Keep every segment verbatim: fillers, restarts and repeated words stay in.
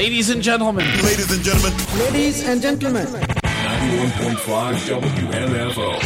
Ladies and gentlemen. Ladies and gentlemen. Ladies and gentlemen. ninety-one point five W M F O.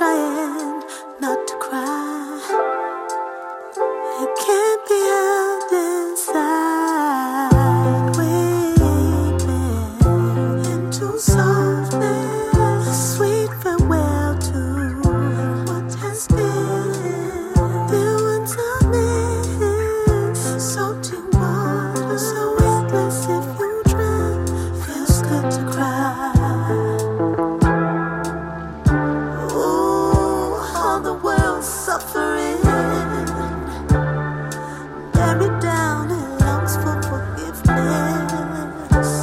trying not to cry. It can't be held inside. Weeping into softness, a sweet farewell to what has been. Dear ones I miss, salty water, so endless if you drown. Feels good to cry. Suffering, buried down in lungs for forgiveness.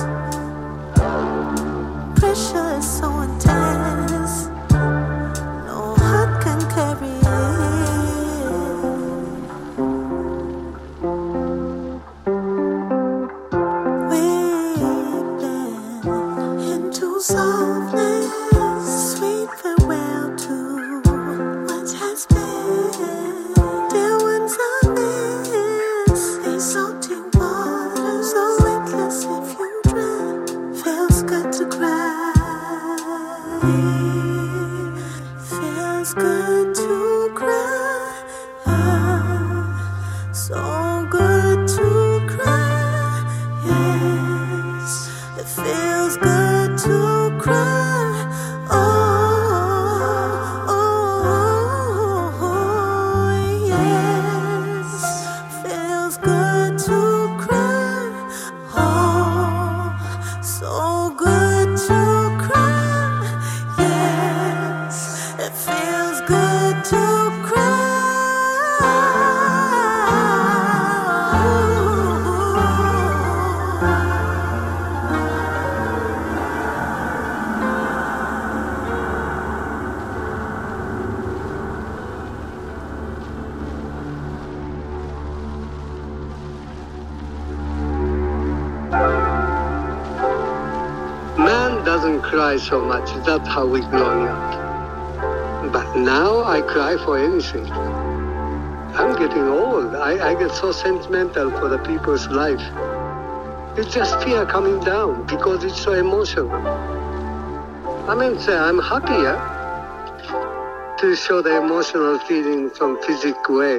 Pressure is so intense, no heart can carry it. Weeping into softness, sweet farewell to what has been. Dear ones I miss, these salty waters are endless if you drown. Feels good to cry. Feels good to cry. So good to cry. Yes, it feels good to cry. Oh. Cry so much. That's how we growing up. But now I cry for anything. I'm getting old. I, I get so sentimental for the people's life. It's just fear coming down because it's so emotional. I mean, say I'm happier to show the emotional feeling from physical way.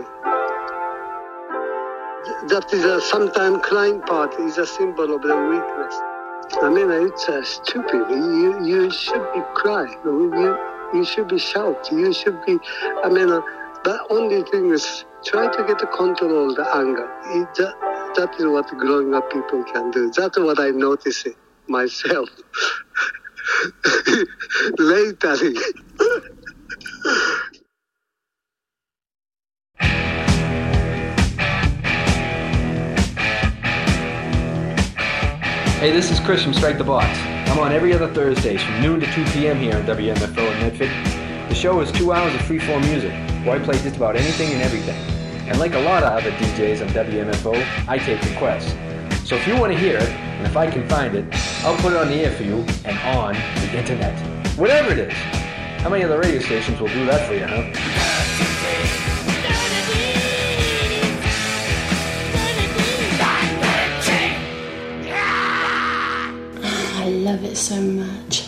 That is a sometimes crying part is a symbol of the weakness. I mean, it's uh, stupid. You you should be crying. You you should be shout. You should be. I mean, uh, the only thing is try to get the control of the anger. It, that, that is what growing up people can do. That's what I notice it myself lately. Hey, this is Chris from Strike the Box. I'm on every other Thursdays from noon to two p.m. here on W M F O in Medford. The show is two hours of free-form music, where I play just about anything and everything. And like a lot of other D Js on W M F O, I take requests. So if you want to hear it, and if I can find it, I'll put it on the air for you and on the internet. Whatever it is. How many other radio stations will do that for you, huh? I love it so much.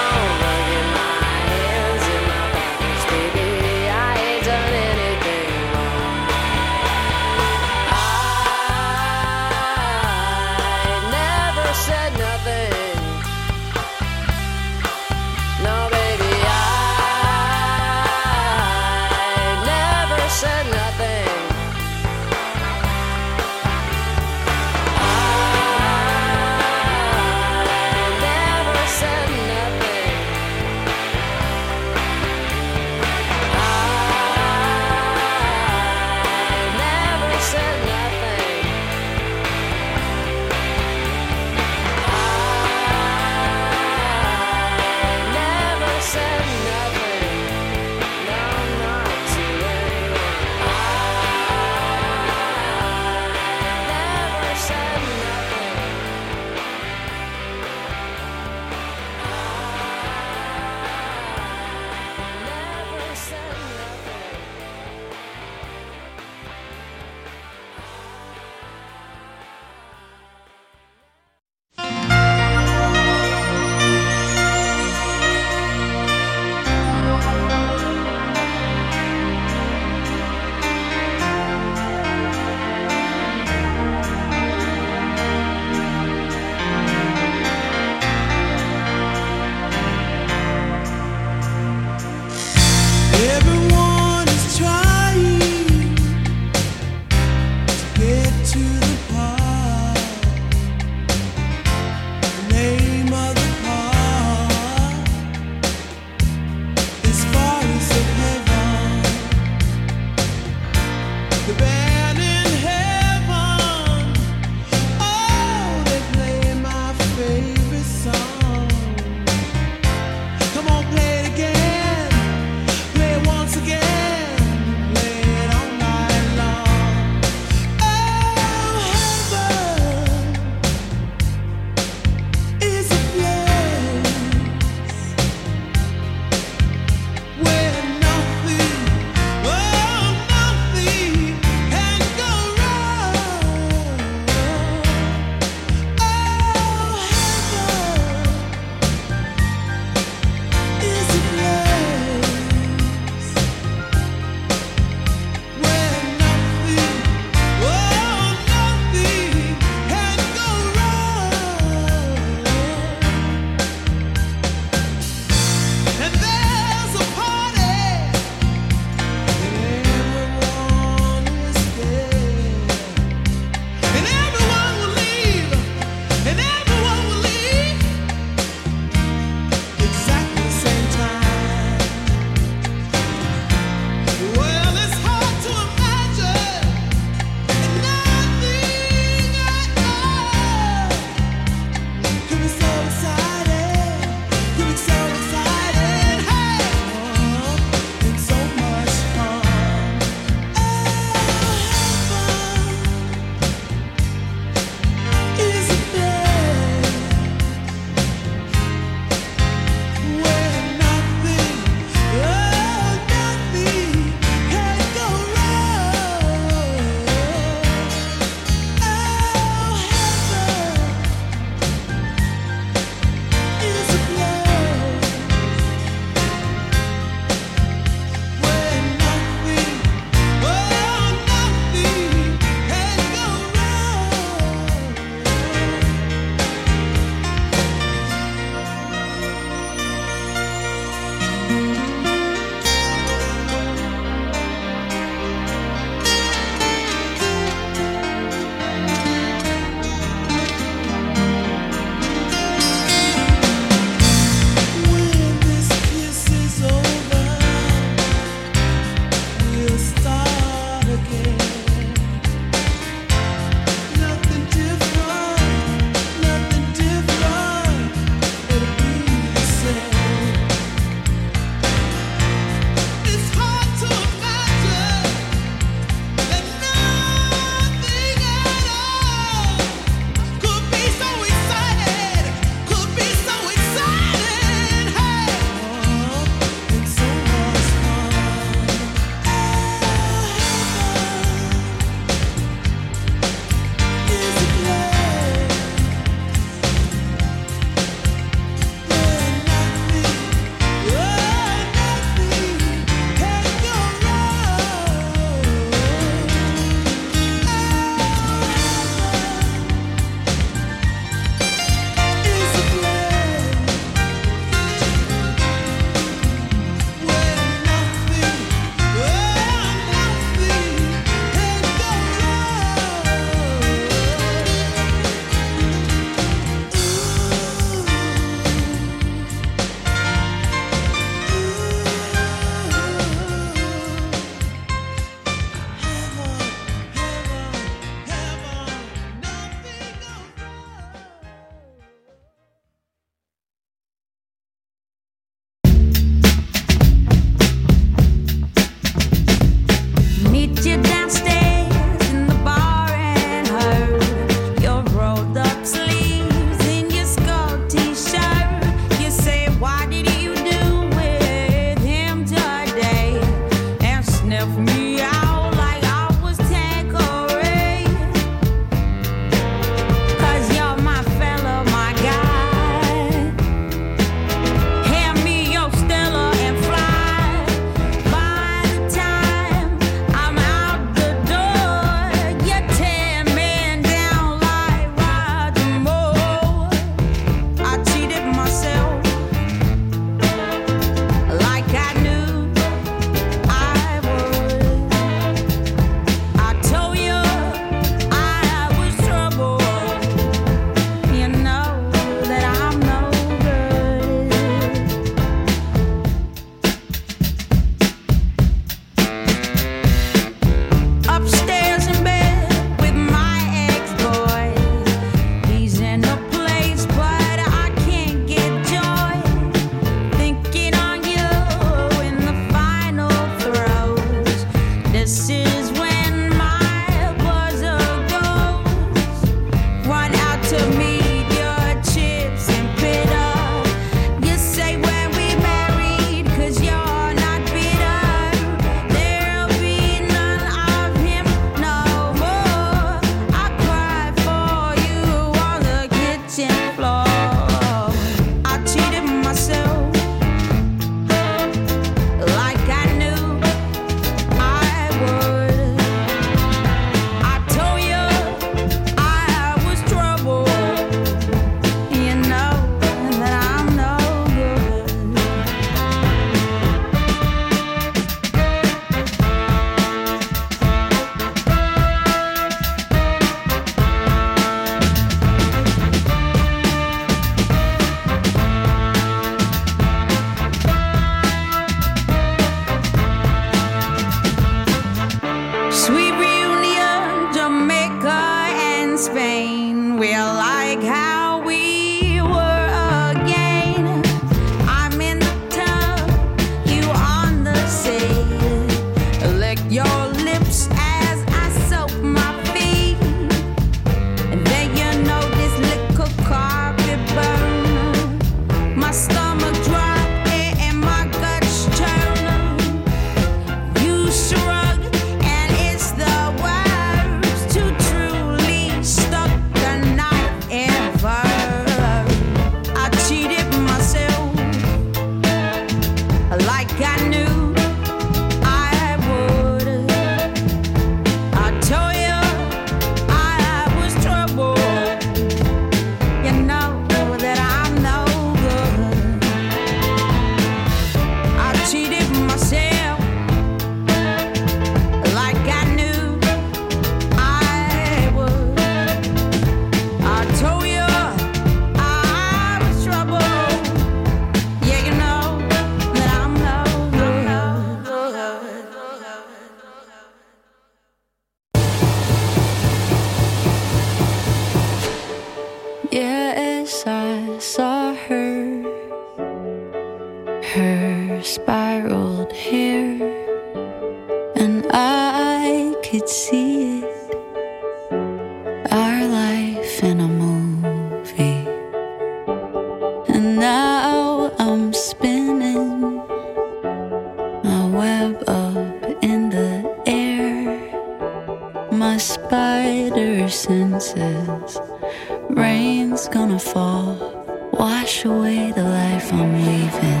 spiraled hair, and I could see it, our life in a movie. And now I'm spinning my web up in the air, my spider senses. Rain's gonna fall, wash away the life I'm weaving.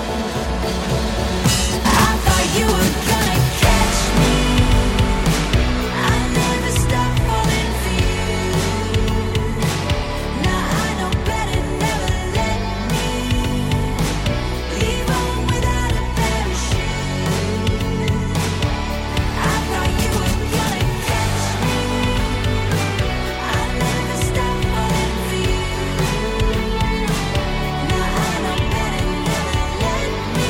I thought you were gonna catch me. I never stopped falling for you. Now I know better, never let me leave home without a parachute. I thought you were gonna catch me. I never stopped falling for you. Now I know better, never let me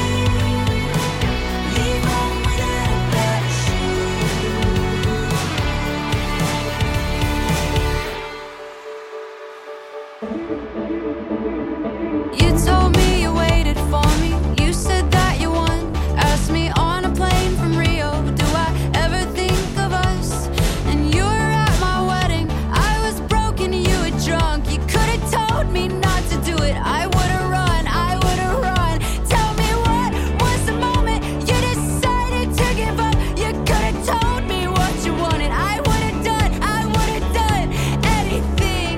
leave home without a parachute. You told me you waited for me. You said that you won. Asked me on a plane from Rio, do I ever think of us? And you were at my wedding. I was broken, you were drunk. You could have told me not to do it. I would have run, I would have run. Tell me what was the moment you decided to give up? You could have told me what you wanted. I would have done, I would have done anything.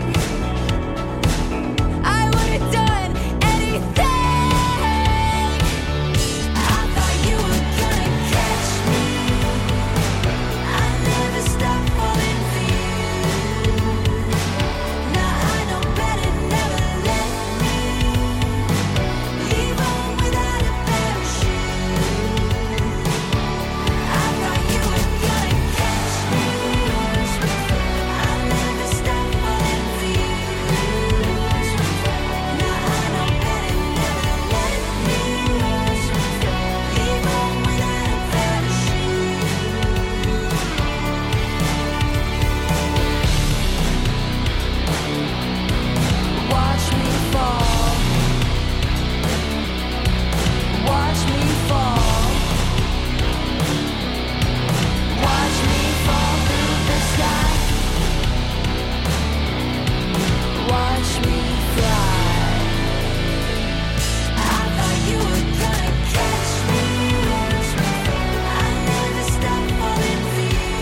I would have done anything. I thought you were gonna catch me. I never stopped falling for you. Now I know better, never let me leave home without a parachute. I thought you were gonna catch me. I never stopped falling for you. Now I know better, never let me leave home without a parachute. Watch me fall. Watch me fall. Watch me fall through the sky. Watch me fly. I thought you were gonna catch me. I never stopped falling for you.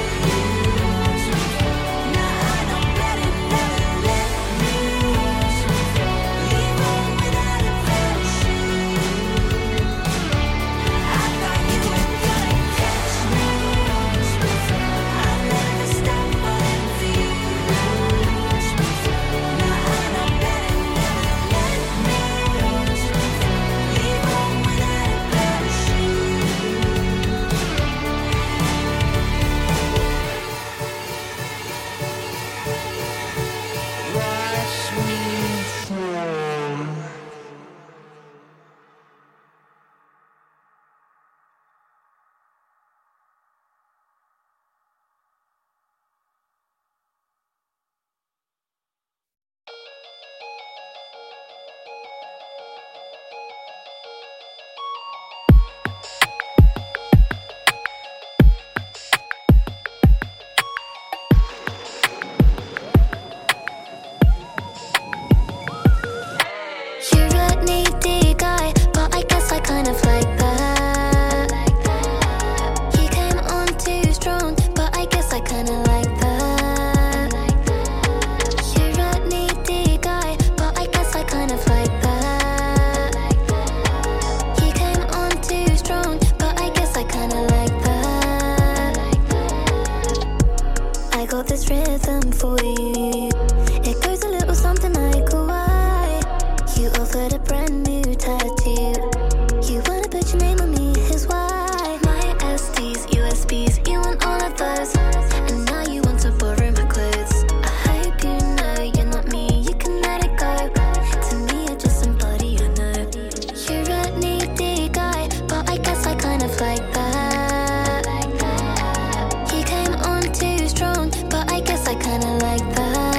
Now I know better, never let me leave home without a parachute. I thought you were gonna catch me. I never stopped falling for you. Now I know better, never let me leave home without a parachute. Watch me fall. You're a needy guy, but I guess I kind of like that. You came on too strong, but I guess I kind of like that. You're a needy guy, but I guess I kind of like that. You came on too strong, but I guess I kind of like that. I got this rhythm for you. It goes a little something like why you offered a brand new tattoo. You wanna put your name on me, here's why. My S Ds, U S Bs, you want all of those. And now you want to borrow my clothes. I hope you know you're not me, you can let it go. To me, you're just somebody I know. You're a needy guy, but I guess I kind of like that. You came on too strong, but I guess I kind of like that.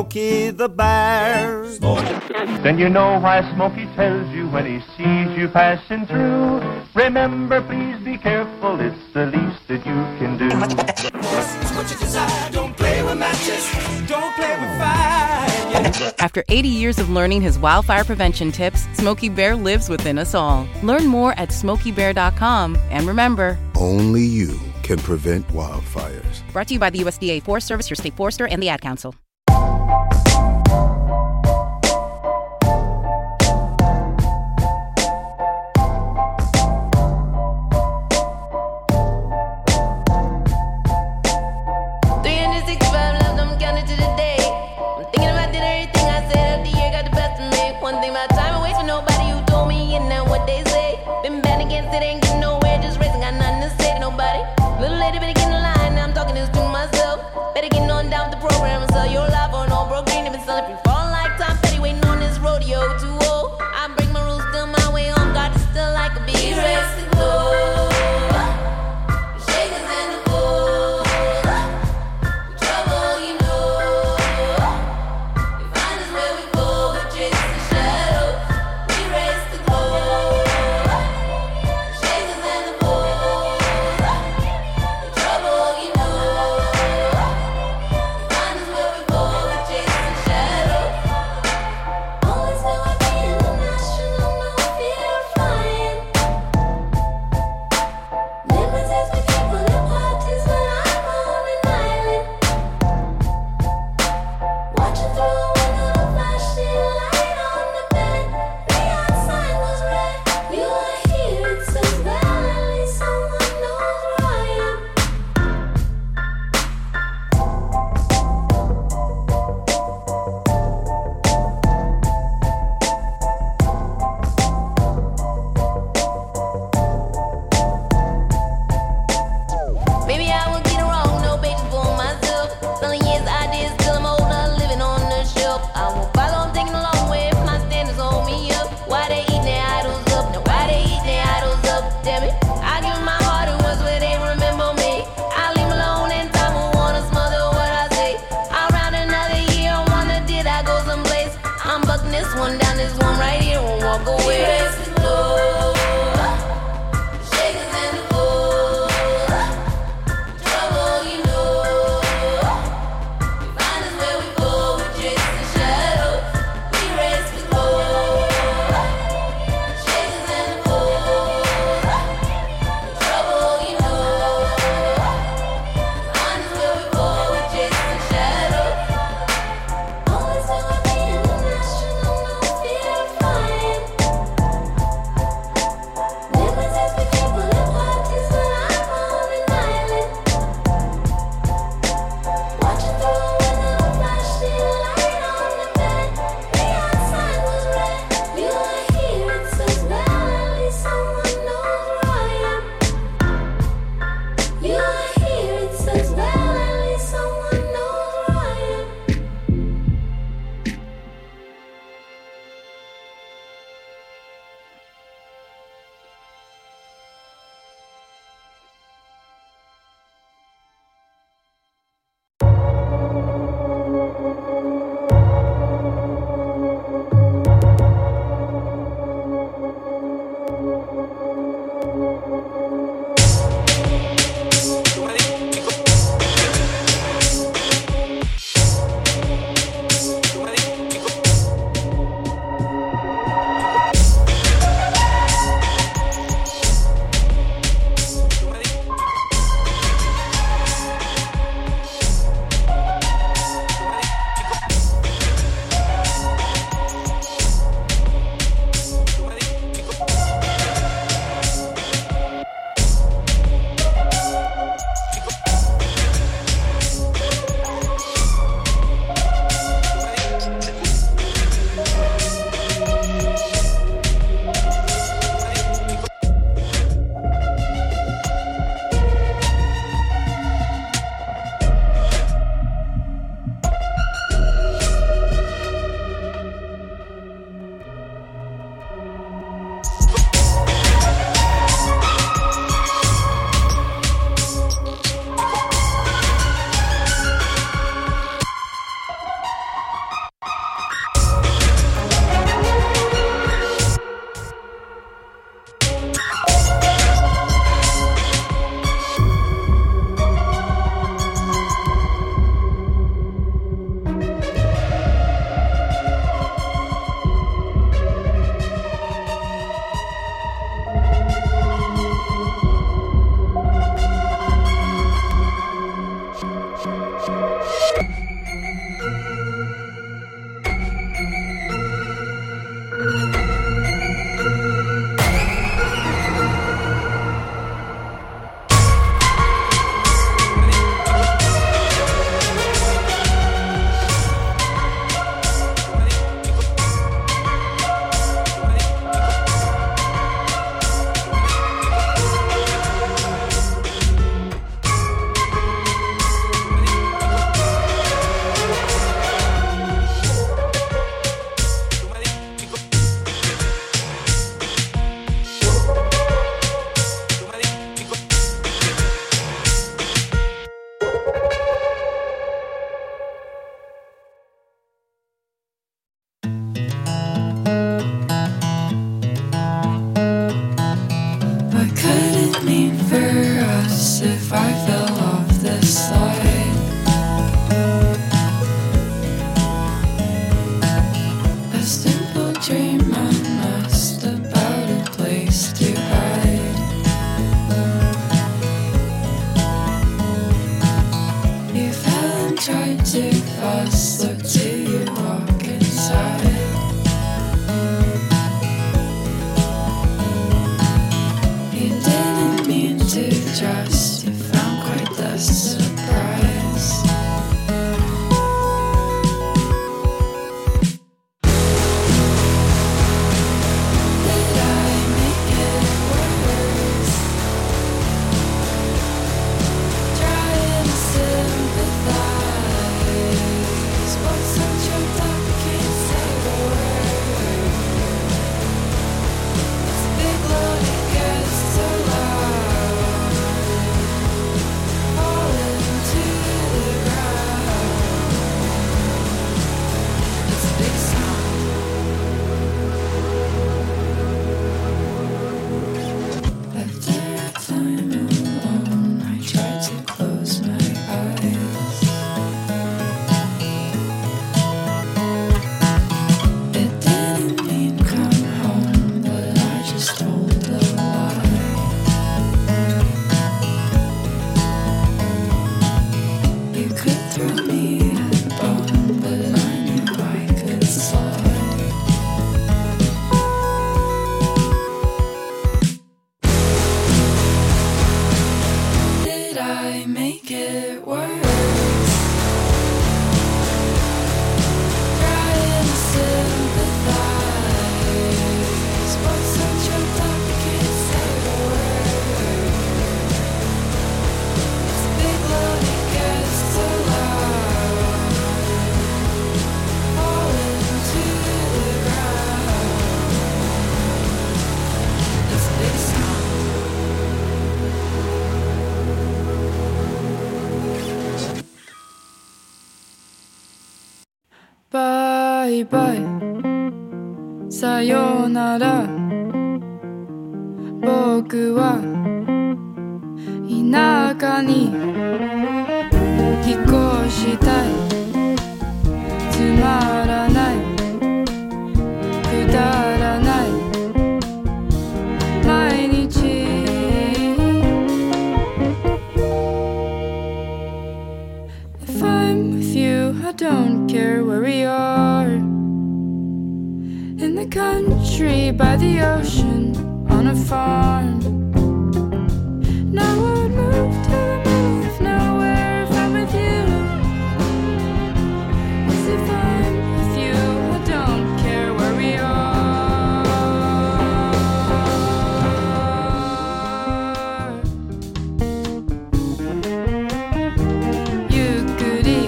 Smokey the Bear. Then you know why Smokey tells you when he sees you passing through. Remember, please be careful, it's the least that you can do. What you desire, don't play with matches, don't play with fire. After eighty years of learning his wildfire prevention tips, Smokey Bear lives within us all. Learn more at smokey bear dot com. And remember, only you can prevent wildfires. Brought to you by the U S D A Forest Service, your state forester, and the Ad Council. Little lady, better get in line. Now I'm talking this to myself. Better get on down with the program and sell your us look to you walk inside. You didn't mean to trust, you found quite the surprise. Did I make it worse? Trying to sympathize, but so choked up I can't say a word. It's a big load, it gets so loud, falling to the ground. It's a big sound. After a time alone, I tried to close my eyes. It didn't mean come home, but I just told a lie. You could throw me a bone, but I knew I could slide. Did I make it worse? Trying to sympathize, but so choked up I can't say a word. It's a big load, it gets so loud, falling to the ground. It's a big sound. Bye bye, さようなら。僕は田舎に引っ越したい。つまらない、くだらない毎日。If I'm with you, I don't care where we are. In the country, by the ocean, on a farm. And I would move to the middle of nowhere if I'm with you. 'Cause if I'm with you, I don't care where we are. ゆっくり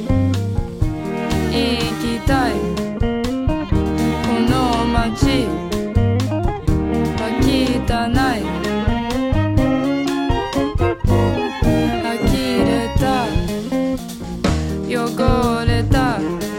行きたい。この街は汚い。呆れた、汚れた、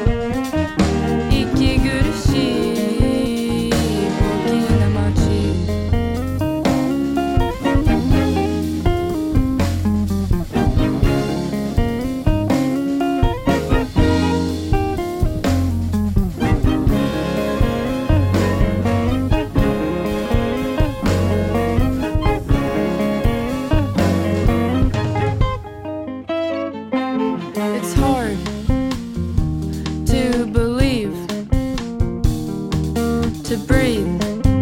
息苦しい大きな街。It's hard to believe, to breathe,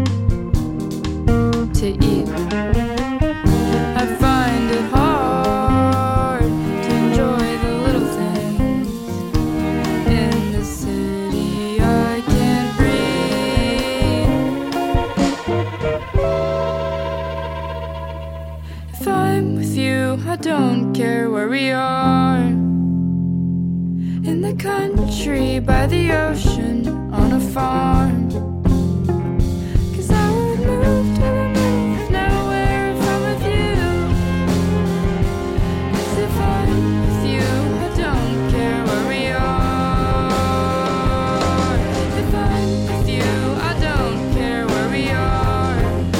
to eat. I find it hard to enjoy the little things. In the city I can't breathe. If I'm with you, I don't care where we are. In the country, by the ocean, on a farm. 'Cause I would move to the middle of nowhere if I'm with you. 'Cause if I'm with you, I don't care where we are. If I'm with you, I don't care where we are.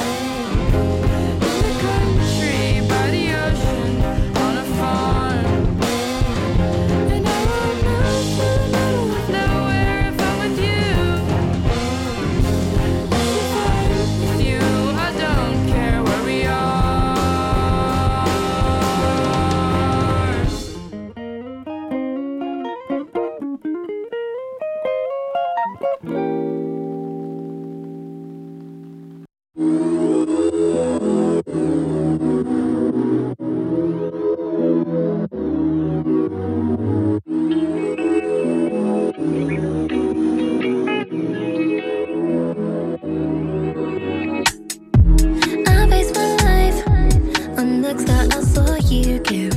In the country, by the ocean, on a farm. And I would move to the middle of nowhere if I'm with you. saw you give.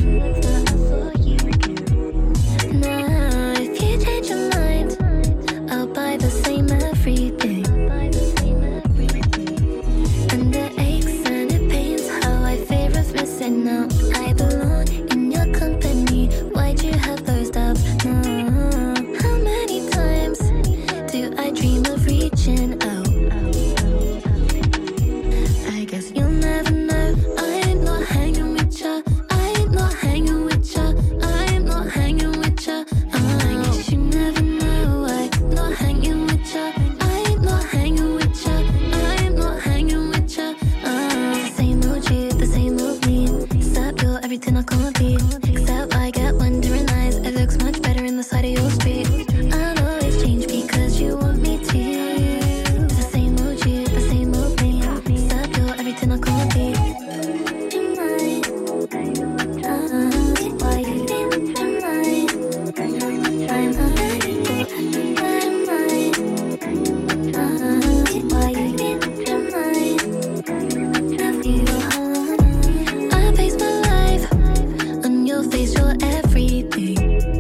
Now, if you change your mind, I'll buy the same everything. And it aches and it pains how I fear of missing out. I belong in your company. Why'd you have those doubts? No. How many times do I dream of reaching out? I guess you'll never know. I'm not hanging with ya. I'm not hanging with ya. I'm not hanging with ya. Oh, I guess you never know. I'm not hanging with ya. I'm not hanging with ya. I'm not hanging with ya. Oh, the same old you, the same old me. Except you're everything I can't be. Except I get wandering eyes. It looks much better in the side of your street. I'll always change because you want me to. The same old you, the same old me. Except you're everything I can't be. Tonight, uh, why you think tonight? I'm not ready for tonight. Uh, why you think tonight? Love you, I base my life on your face. You're everything.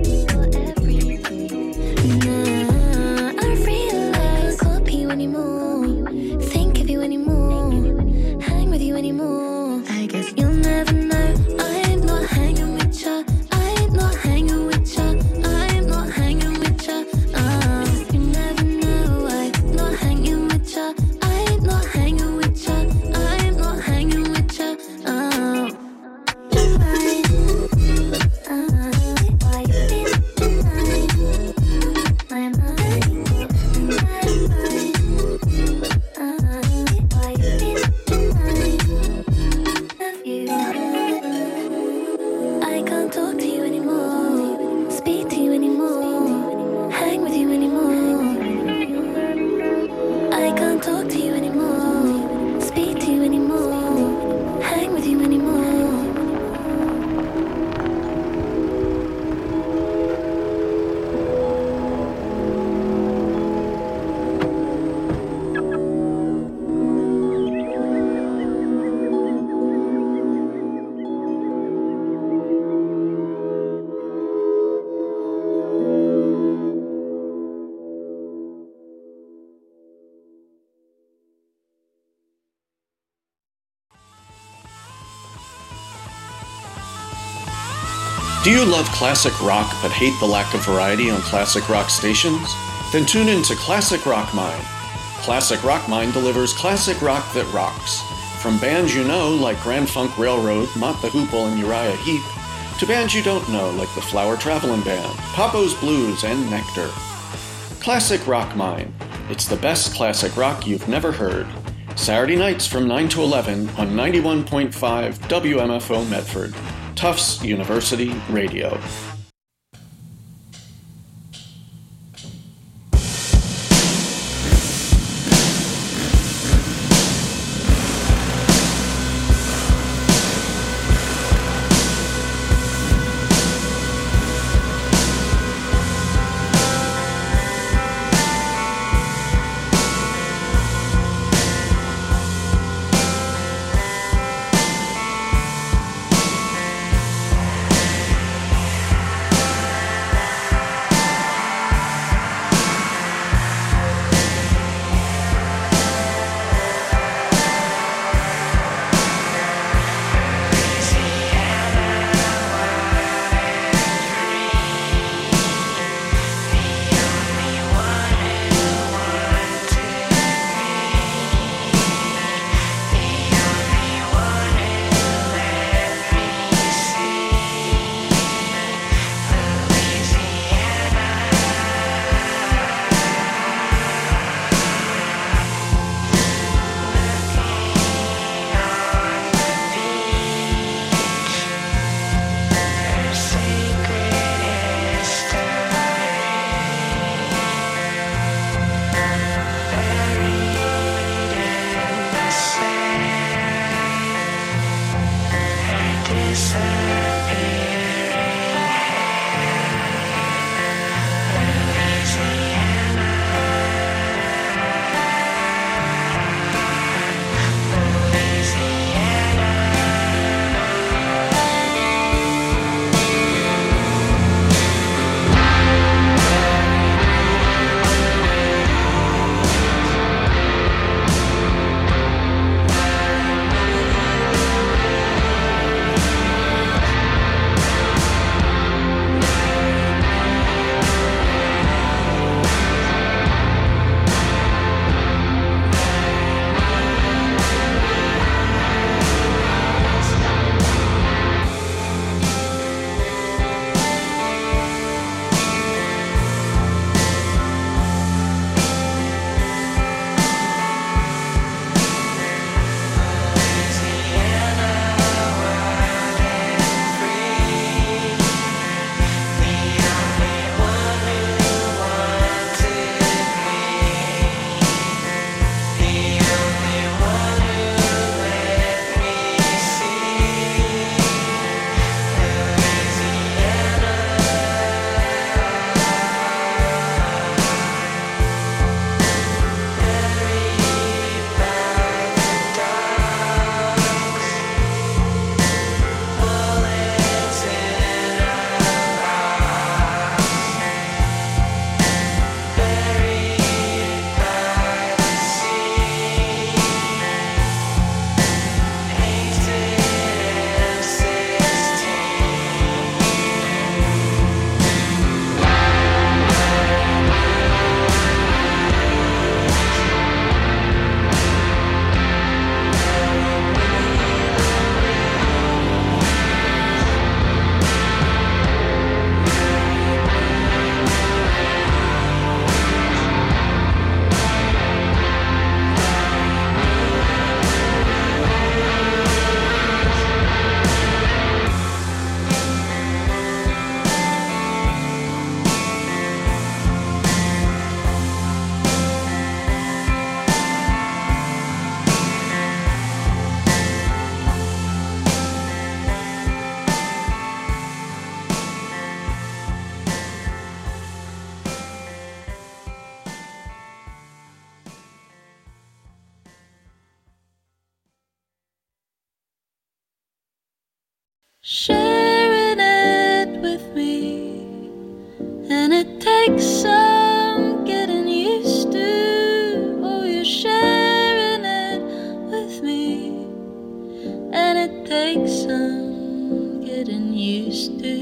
Nah, I realize I can't be you anymore. Think of you anymore. Hang with you anymore. I guess you'll never know. I'm not hanging with ya. I'm not hanging with ya. I'm not hanging with ya. Uh, you never know. I'm not hanging with ya. I'm not hanging with ya. I'm not hanging with ya. Oh. Tonight, uh, why you think tonight? I'm not ready for tonight. Uh, why you think tonight? Love you. I can't talk to you anymore. Speak to you anymore. Hang with you anymore. I can't talk to you anymore. Speak to you anymore. Hang with you anymore. Do you love classic rock but hate the lack of variety on classic rock stations? Then tune in to Classic Rock Mind. Classic Rock Mind delivers classic rock that rocks. From bands you know like Grand Funk Railroad, Mott the Hoople, and Uriah Heep, to bands you don't know like the Flower Travelin' Band, Papo's Blues, and Nectar. Classic Rock Mind. It's the best classic rock you've never heard. Saturday nights from nine to eleven on ninety-one point five W M F O Medford. Tufts University Radio. sharing it with me, and it takes some getting used to. Oh, you're sharing it with me, and it takes some getting used to.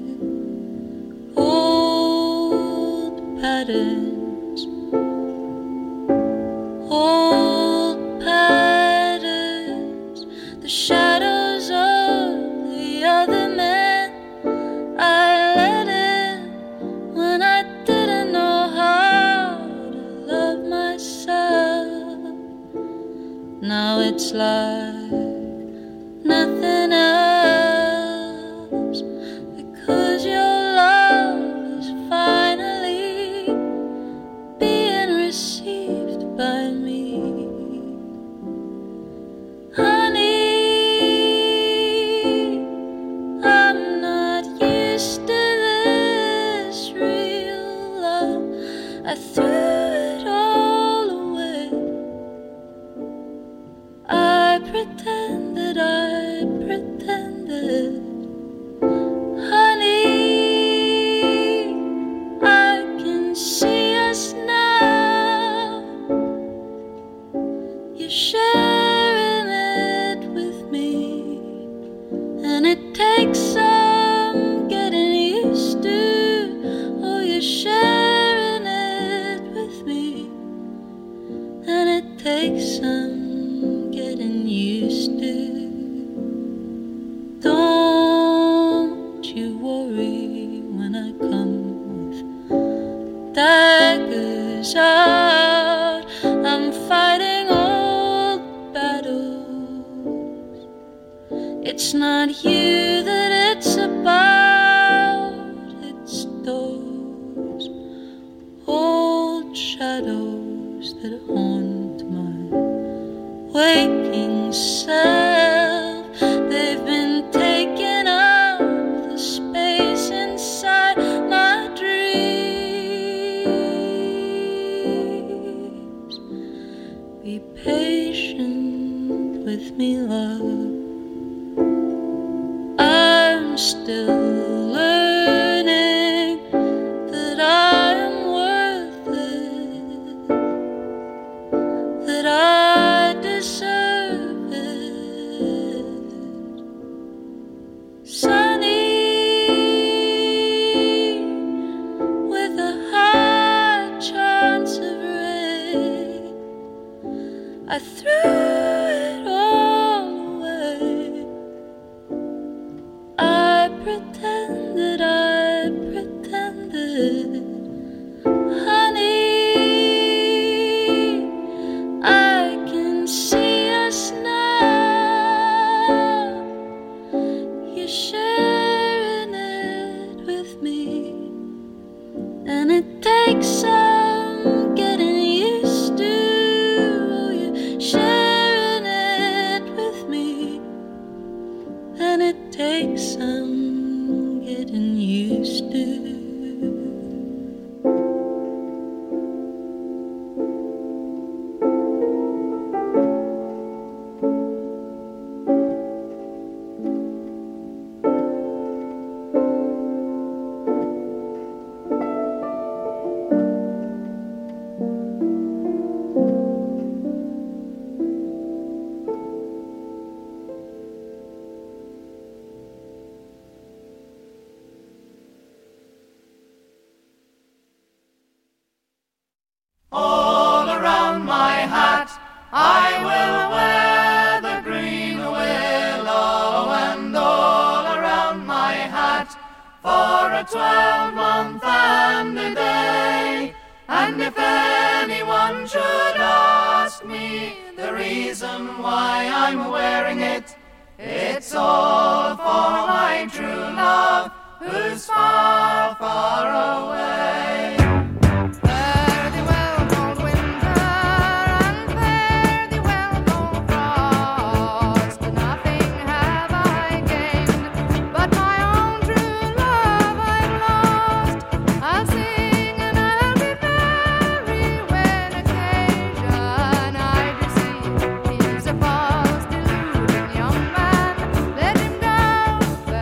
Old patterns, old patterns, the shadows of the other men I let in when I didn't know how to love myself. Now it's like nothing else, because your love is finally being received by me. Honey, I'm not used to this real love. I threw it all away. I pretended, I pretended. Honey, I can see us now. You're sharing it with me, and it takes some getting used to. Oh, you're sharing it with me, and it takes some getting used to. Don't you worry when I come with daggers out. I'm fighting old battles. It's not you that it's about, it's those old shadows that haunt my waking self. They've been taking up the space inside my dreams. Be patient with me, love. I'm still learning that I am worth it, that I deserve it. Sunny, with a high chance of rain, I threw it all away. I pretended, I pretended. Honey, I can see us now. You're sharing it with me, and it takes some getting used to. Oh, you're sharing it with me, and it takes some getting used to. All around my hat I will wear the green willow, and all around my hat for a twelve-month and a day. And if anyone should ask me the reason why I'm wearing it, it's all for my true love who's far, far away. Fare thee well, cold winter, and fare thee well, cold frost. Nothing have I gained, but my own true love I've lost. I'll sing and I'll be merry when occasion I do see. He's a false, deluding young man. Let him go,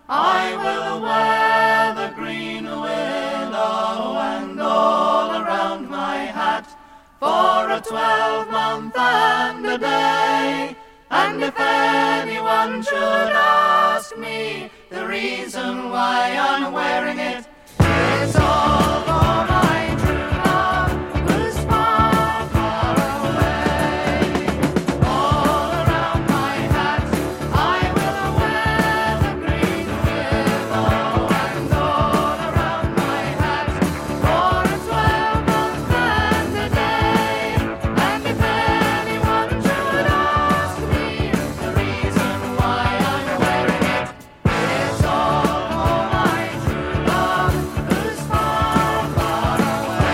I will wear the green willow and all around my hat for a twelve-month and a day. And if anyone should ask me the reason why I'm wearing it, it's all for my true love who's far, far away. All around my hat I will wear the green willow, and all around my hat for a twelve-month and a day. And if anyone should ask me the reason why I'm wearing it, it's all for my true love who's far, far away.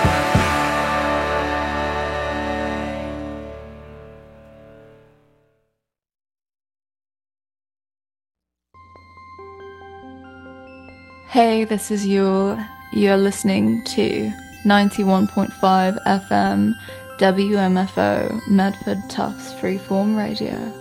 Hey, this is Yule. You're listening to ninety-one point five F M W M F O Medford Tufts Freeform Radio.